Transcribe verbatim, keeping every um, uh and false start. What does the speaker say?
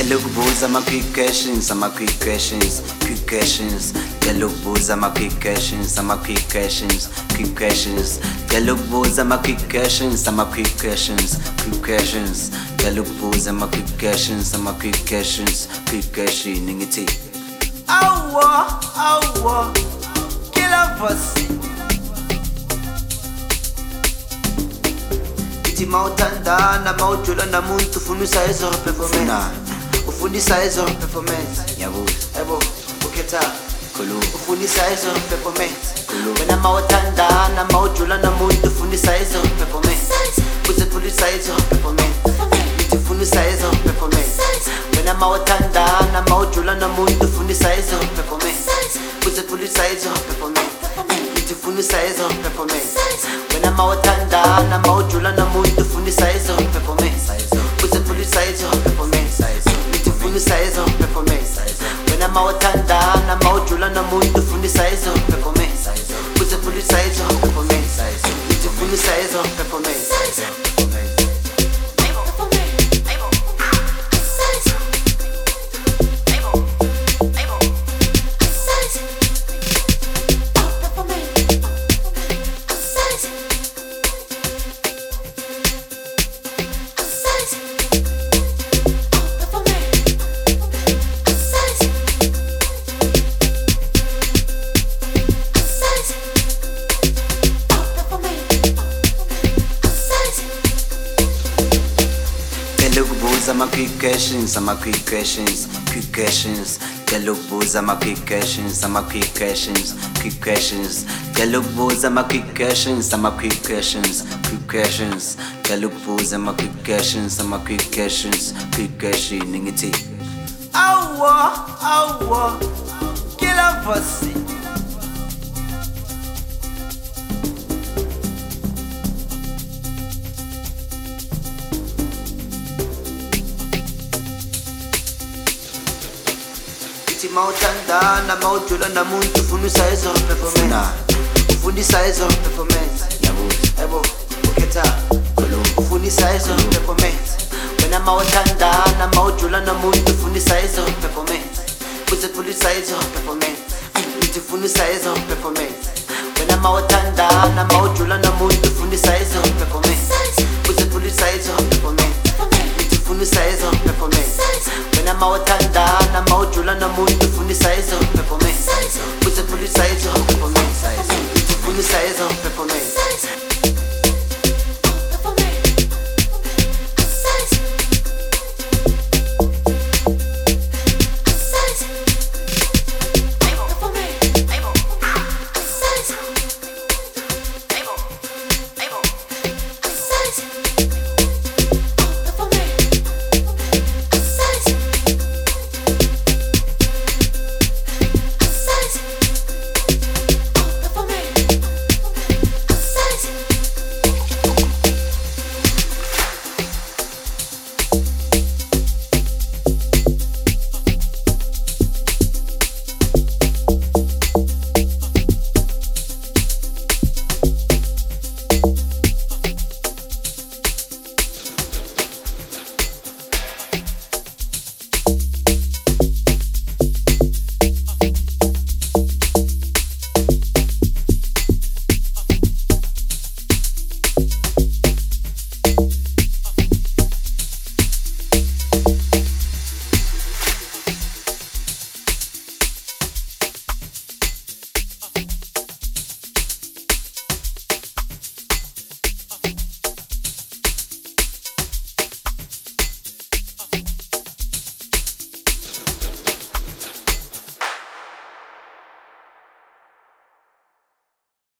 Ngelokubuza ama quick questions, ama quick questions, quick questions. Ngelokubuza ama quick questions, ama quick questions, quick questions. Ngelokubuza ama quick questions, ama quick questions, quick questions. Ngelokubuza ama quick questions, ama quick questions, quick questions. Ngithi awa awa kila voice ithi mawuthandana mawujula namuntu ufuna usayizo performance ufundisa izo performance yabo yabo ukhetha khulu ufundisa izo performance wena mawuthandana mawujula namuntu ufundisa izo performance uze ufundisa izo performance ithi ufundisa izo performance wena mawuthandana mawujula namuntu ufundisa izo performance uze ufundisa izo performance ithi ufundisa izo performance wena mawuthandana mawujula namuntu ufundisa izo performance uze ufundisa izo performance ufundisa izo performance wena mawuthandana mawujula namuntu ufundisa izo performance uze ufundisa izo performance ithi ufundisa izo performance Ama quick questions, ama quick questions, quick questions. Ngelokubuza ama quick questions, ama quick questions, quick questions. Ngelokubuza ama quick questions, ama quick questions, quick questions. Ngelokubuza ama quick questions, ama quick questions, quick questions. Ngithi awa awa kila voice mawuthandana mawujula namuntu ufundisa izo performance ufundisa izo performance yabo ukhetha ufundisa izo performance wena mawuthandana mawujula namuntu ufundisa izo performance uze ufundisa izo performance ithi ufundisa izo performance wena mawuthandana mawujula namuntu ufundisa izo performance uze ufundisa izo performance ithi ufundisa izo performance wena mawuthandana mawujula namuntu ufundisa izo performance uze ufundisa izo performance ithi ufundisa izo performance